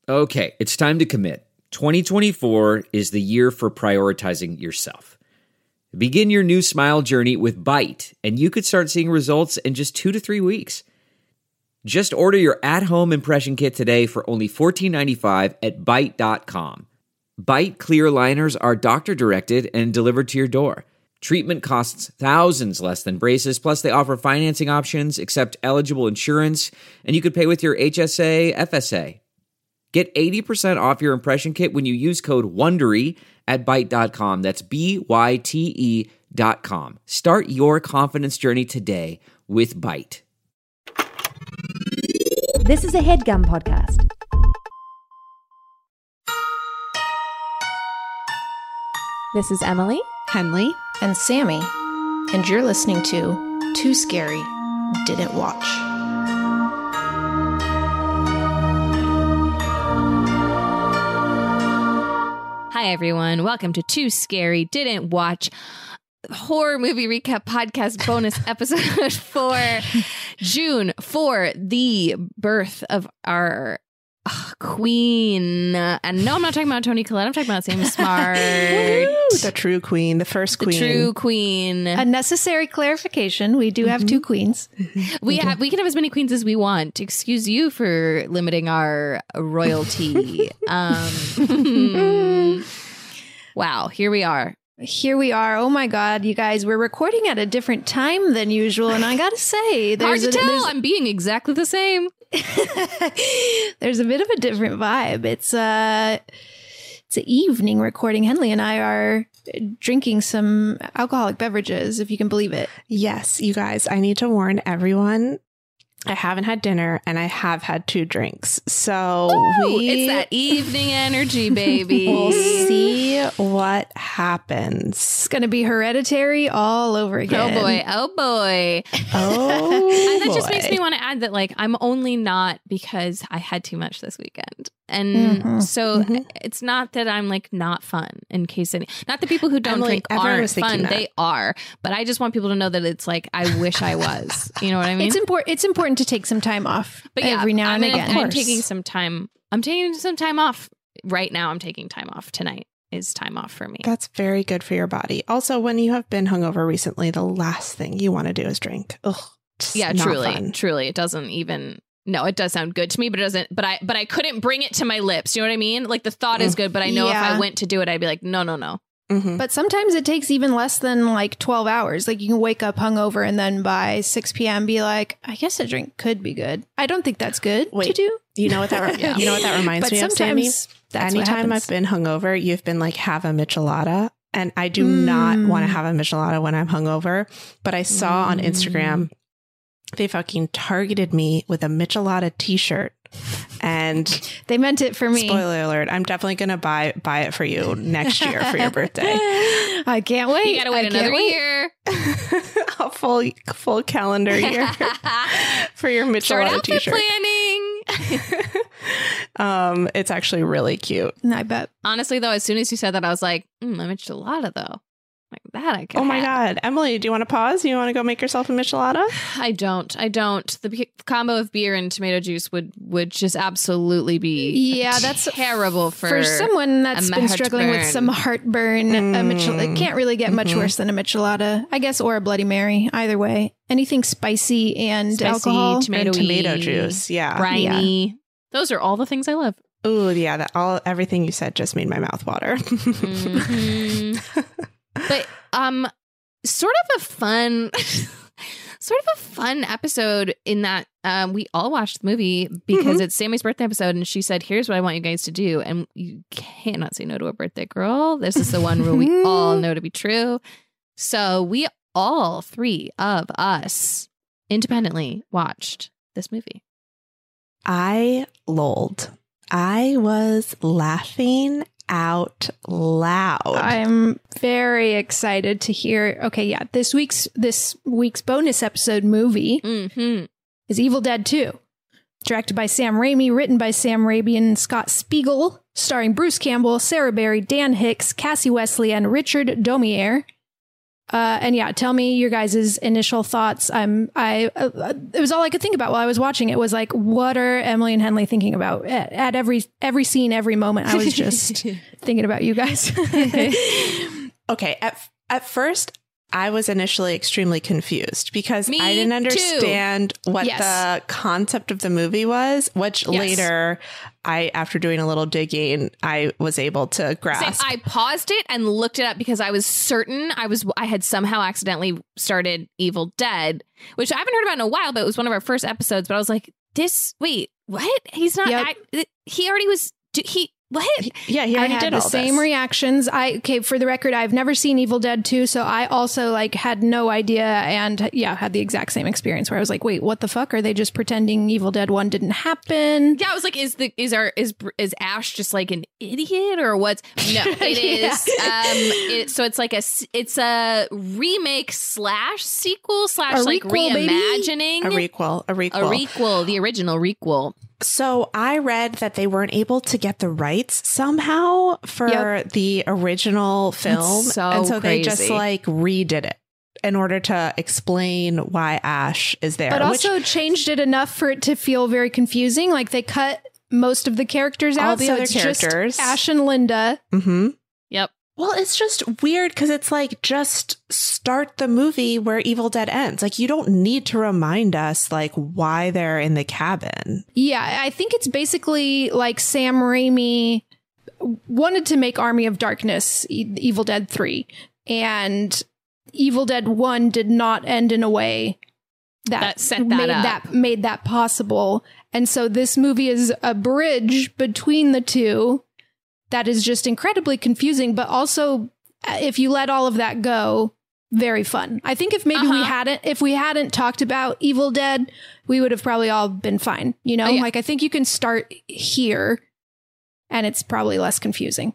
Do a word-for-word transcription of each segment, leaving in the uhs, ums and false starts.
Okay, it's time to commit. twenty twenty-four is the year for prioritizing yourself. Begin your new smile journey with Byte, and you could start seeing results in just two to three weeks. Just order your at-home impression kit today for only fourteen ninety-five at byte dot com. Byte clear aligners are doctor-directed and delivered to your door. Treatment costs thousands less than braces, plus they offer financing options, accept eligible insurance, and you could pay with your H S A, F S A. Get eighty percent off your impression kit when you use code WONDERY at byte dot com. That's B Y T E dot com. Start your confidence journey today with Byte. This is a HeadGum podcast. This is Emily, Henley, and Sammy, and you're listening to Too Scary, Didn't Watch. Hi, everyone. Welcome to Too Scary Didn't Watch, horror movie recap podcast bonus episode for June, for the birth of our uh, queen. And no, I'm not talking about Toni Collette. I'm talking about Sammy Smart. the true queen, the first queen. The true queen. A necessary clarification. We do have mm-hmm. two queens. Mm-hmm. We, have, we can have as many queens as we want. Excuse you for limiting our royalty. um, wow, here we are. Here we are. Oh my God, you guys, we're recording at a different time than usual. And I got to say, there's hard to a, tell. I'm being exactly the same. There's a bit of a different vibe. It's uh it's an evening recording. Henley and I are drinking some alcoholic beverages, if you can believe it. Yes, you guys, I need to warn everyone. I haven't had dinner and I have had two drinks. So Ooh, we it's that evening energy, baby. We'll see what happens. It's going to be Hereditary all over again. Oh boy. Oh boy. Oh And that boy. just makes me want to add that, like, I'm only not because I had too much this weekend. And mm-hmm. so mm-hmm. it's not that I'm like not fun in case any, not the people who don't Emily, drink everyone aren't was thinking fun. that. They are. But I just want people to know that it's like, I wish I was. You know what I mean? It's important. It's important to take some time off but yeah, every now I'm and gonna, again. I'm taking some time. I'm taking some time off right now. I'm taking time off. Tonight is time off for me. That's very good for your body. Also, when you have been hungover recently, the last thing you want to do is drink. Ugh. Yeah, truly. Fun. Truly. It doesn't even... No, it does sound good to me, but it doesn't. But I, but I couldn't bring it to my lips. You know what I mean? Like the thought is good, but I know yeah. if I went to do it, I'd be like, no, no, no. Mm-hmm. But sometimes it takes even less than like twelve hours. Like you can wake up hungover and then by six p.m. be like, I guess a drink could be good. I don't think that's good Wait, to do. You know what that? Re- yeah. You know what that reminds but me of, Sammy? That's Anytime I've been hungover, you've been like, have a michelada. And I do mm. not want to have a michelada when I'm hungover. But I saw mm. on Instagram, they fucking targeted me with a michelada t-shirt. And they meant it for me. Spoiler alert, I'm definitely going to buy buy it for you next year for your birthday. I can't wait. You got to wait I another year. A full full calendar year for your michelada t-shirt. Planning. um, it's actually really cute. I bet. Honestly, though, as soon as you said that, I was like, mm, a michelada, though. Like that, I can. Oh my have. God, Emily, do you want to pause? You want to go make yourself a michelada? I don't. I don't. The p- combo of beer and tomato juice would would just absolutely be yeah. That's terrible for for someone that's been struggling with some heartburn. Mm. A michel- it can't really get much mm-hmm. worse than a michelada, I guess, or a Bloody Mary. Either way, anything spicy and spicy, alcohol, tomato, tomato juice, yeah, briny. Yeah. Those are all the things I love. Oh yeah, that all everything you said just made my mouth water. mm-hmm. But um. Sort of a fun, sort of a fun episode in that um, we all watched the movie because mm-hmm. it's Sammy's birthday episode, and she said, "Here's what I want you guys to do," and you cannot say no to a birthday girl. This is the one rule we all know to be true. So we all three of us independently watched this movie. I lolled. I was laughing out loud. I'm very excited to hear. Okay, yeah, this week's this week's bonus episode movie mm-hmm. is Evil Dead two, directed by Sam Raimi, written by Sam Raimi and Scott Spiegel, starring Bruce Campbell, Sarah Berry, Dan Hicks, Cassie Wesley, and Richard Domier. Uh, and yeah, tell me your guys' initial thoughts. I'm, I, uh, it was all I could think about while I was watching it was like, what are Emily and Henley thinking about at, at every, every scene, every moment? I was just thinking about you guys. Okay. At, at first, I was initially extremely confused because Me I didn't understand too. what Yes. the concept of the movie was, which Yes. later I, after doing a little digging, I was able to Same. grasp. I paused it and looked it up because I was certain I was I had somehow accidentally started Evil Dead, which I haven't heard about in a while, but it was one of our first episodes. But I was like, "This wait, what? He's not. Yep. act- he already was. He what? yeah, he I already had did the all same this. reactions. I okay for the record, I've never seen Evil Dead two, so I also like had no idea, and yeah, had the exact same experience where I was like, "Wait, what the fuck? Are they just pretending Evil Dead one didn't happen?" Yeah, I was like, is the is our is is Ash just like an idiot or what's? No, it is. Um, it, so it's like a s- it's a remake slash sequel slash A like requel, baby? reimagining A requel, a requel. a requel, the original requel. So I read that they weren't able to get the rights somehow for Yep. the original film. so and so they just crazy. like redid it in order to explain why Ash is there. But which- also changed it enough for it to feel very confusing. Like they cut most of the characters All out, the so other it's characters. just Ash and Linda. Mhm. Yep. Well, it's just weird because it's like just start the movie where Evil Dead ends. Like you don't need to remind us like why they're in the cabin. Yeah, I think it's basically like Sam Raimi wanted to make Army of Darkness E- Evil Dead three, and Evil Dead one did not end in a way that, That set that made up. that made that possible. And so this movie is a bridge between the two that is just incredibly confusing, but also uh, if you let all of that go, very fun. I think if maybe we Uh-huh. hadn't if we hadn't talked about Evil Dead, we would have probably all been fine. You know, Oh, yeah. like I think you can start here and it's probably less confusing.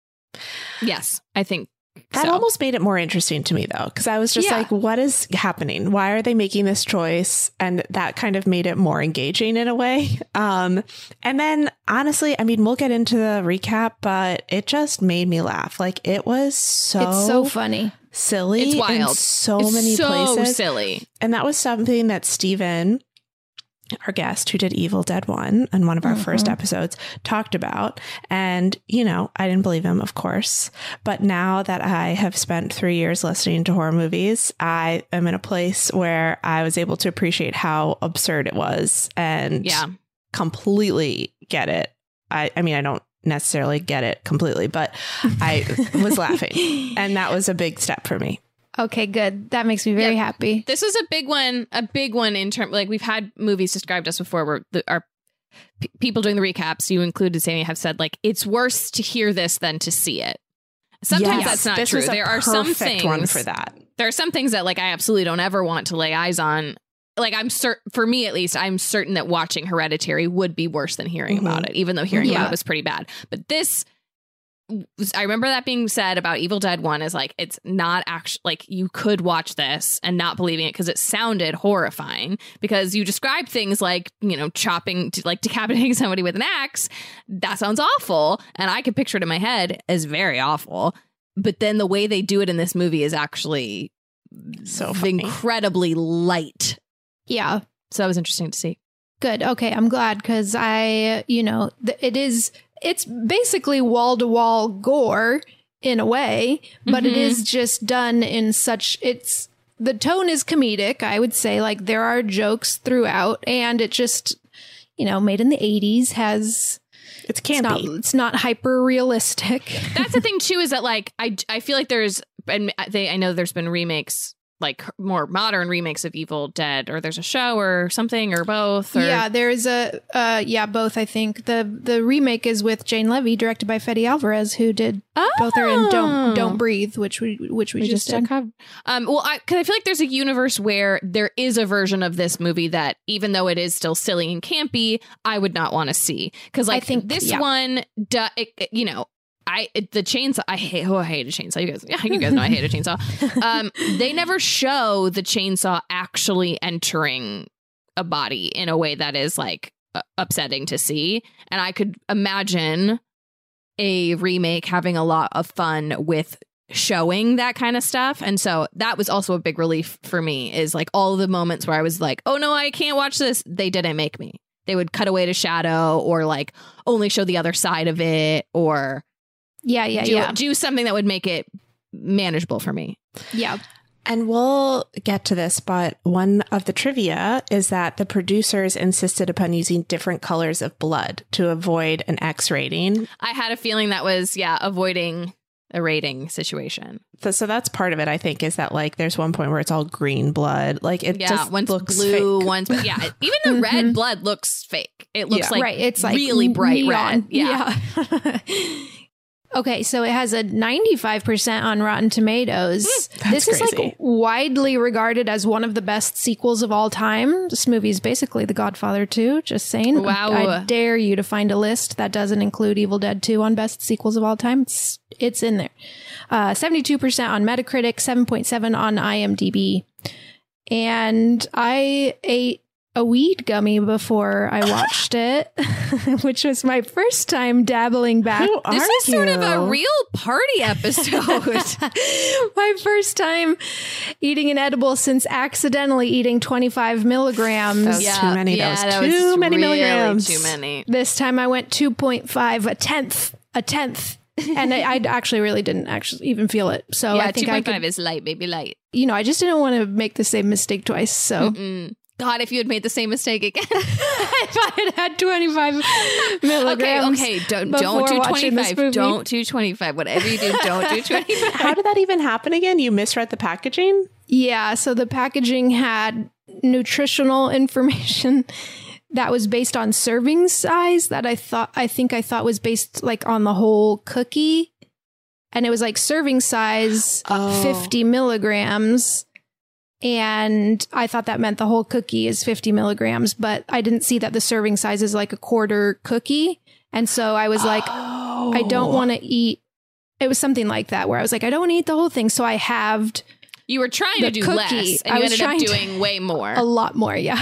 Yes, I think That so. almost made it more interesting to me though, because I was just Yeah. like, what is happening? Why are they making this choice? And that kind of made it more engaging in a way. Um, and then honestly, I mean, we'll get into the recap, but it just made me laugh. Like it was so, It's so funny. silly It's in wild. so It's many so places. silly. And that was something that Steven, our guest who did Evil Dead one on one of our first episodes, talked about. And, you know, I didn't believe him, of course. But now that I have spent three years listening to horror movies, I am in a place where I was able to appreciate how absurd it was and Yeah. completely get it. I, I mean, I don't necessarily get it completely, but I was laughing. And that was a big step for me. Okay, good. That makes me very Yeah. happy. This was a big one, a big one in terms like we've had movies described us before where the, our p- people doing the recaps, you included, Sammy, have said like it's worse to hear this than to see it. Sometimes Yes, that's not this true. was a There are some perfect things one for that. There are some things that like I absolutely don't ever want to lay eyes on. Like I'm certain, for me at least, I'm certain that watching Hereditary would be worse than hearing Mhm. about it, even though hearing Yeah. about it was pretty bad. But this, was, I remember that being said about Evil Dead one is like it's not actually like you could watch this and not believing it because it sounded horrifying because you described things like, you know, chopping, like decapitating somebody with an axe. That sounds awful, and I could picture it in my head as very awful. But then the way they do it in this movie is actually So funny. incredibly light. Yeah. So that was interesting to see. Good. Okay, I'm glad because I, you know, th- it is, it's basically wall to wall gore in a way, but it Mhm. is just done in such, it's, the tone is comedic, I would say. Like there are jokes throughout, and it just, you know, made in the eighties has, It's it's not, campy. it's not hyper realistic. That's the thing too, is that like I I feel like there's and they I know there's been remakes, like more modern remakes of Evil Dead, or there's a show or something or both. Or, Yeah, there's a, uh, yeah, both, I think. The the remake is with Jane Levy, directed by Fede Alvarez, who did both are in Don't Don't Breathe, which we which we, we just, just did. covered. Um, well, I because I feel like there's a universe where there is a version of this movie that, even though it is still silly and campy, I would not want to see because like I think- this yeah. one, duh, it, it- you know. I it, the chainsaw. I hate. Oh, I hate a chainsaw. You guys, yeah, you guys know I hate a chainsaw. Um, they never show the chainsaw actually entering a body in a way that is like uh, upsetting to see. And I could imagine a remake having a lot of fun with showing that kind of stuff. And so that was also a big relief for me, is like all the moments where I was like, oh no, I can't watch this. They didn't make me. They would cut away to shadow or like only show the other side of it or Yeah, yeah, do, yeah. do something that would make it manageable for me. Yeah. And we'll get to this, but one of the trivia is that the producers insisted upon using different colors of blood to avoid an X rating. I had a feeling that was, yeah, avoiding a rating situation. So, so that's part of it, I think, is that like there's one point where it's all green blood. Like it Yeah, just one's looks blue, fake. one's, yeah, even the red blood looks fake. It looks Yeah. like, right. It's like really bright neon. red. Yeah. Yeah. Okay, so it has a ninety-five percent on Rotten Tomatoes. That's This is crazy. like widely regarded as one of the best sequels of all time. This movie is basically The Godfather two, just saying. Wow. I dare you to find a list that doesn't include Evil Dead two on best sequels of all time. It's, it's in there. Uh, seventy-two percent on Metacritic, seven point seven on IMDb. And I ate a weed gummy before I watched it, which was my first time dabbling back. Who This are is sort of a you? real party episode. My first time eating an edible since accidentally eating twenty-five milligrams. That was too many. Yeah, that was that too was many really milligrams. Too many. This time I went two point five, a tenth, a tenth. And I, I actually really didn't actually even feel it. So Yeah, I think two I point could, five is light, baby, light. you know, I just didn't want to make the same mistake twice. So Mm. God, if you had made the same mistake again. if I had had twenty-five okay, milligrams. okay, don't before don't do watching this twenty-five. movie. Don't do twenty-five. Whatever you do, don't do twenty-five. How did that even happen again? You misread the packaging? Yeah, so the packaging had nutritional information that was based on serving size that I thought I think I thought was based like on the whole cookie. And it was like serving size Oh. fifty milligrams. And I thought that meant the whole cookie is fifty milligrams, but I didn't see that the serving size is like a quarter cookie. And so I was like, Oh. I don't want to eat. It was something like that where I was like, I don't want to eat the whole thing. So I halved You were trying The to do cookie. less, and I you was ended up trying to- doing way more. a lot more. Yeah.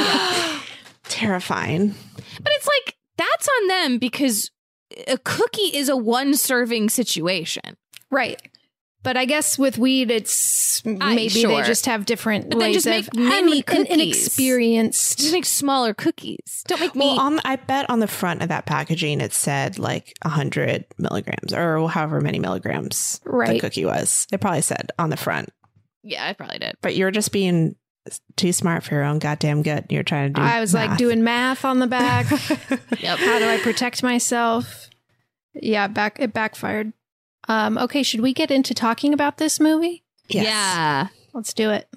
Terrifying. But it's like, that's on them because a cookie is a one serving situation. Right. But I guess with weed, it's maybe sure. they just have different But then ways just make of mini un- cookies. inexperienced. Just make smaller cookies. Don't make me. Well, on I bet on the front of that packaging it said like one hundred milligrams or however many milligrams the Right. cookie was. It probably said on the front. yeah, I probably did. But you're just being too smart for your own goddamn good. You're trying to do I was like math. doing math on the back. Yep. How do I protect myself? Yeah, back it backfired. Um, okay, should we get into talking about this movie? Yes. Yeah. Let's do it.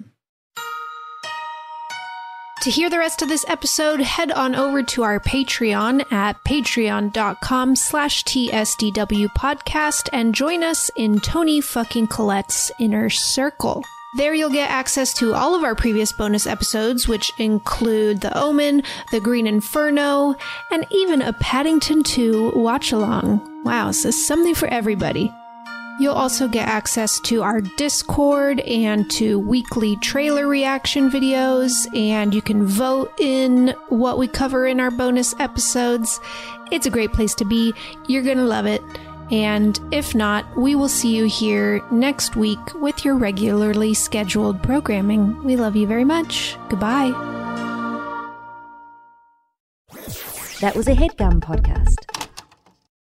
To hear the rest of this episode, head on over to our Patreon at patreon.com slash TSDW podcast and join us in Tony fucking Collette's inner circle. There you'll get access to all of our previous bonus episodes, which include The Omen, The Green Inferno, and even a Paddington two watch-along. Wow, so something for everybody. You'll also get access to our Discord and to weekly trailer reaction videos, and you can vote in what we cover in our bonus episodes. It's a great place to be. You're gonna love it. And if not, we will see you here next week with your regularly scheduled programming. We love you very much. Goodbye. That was a HeadGum podcast.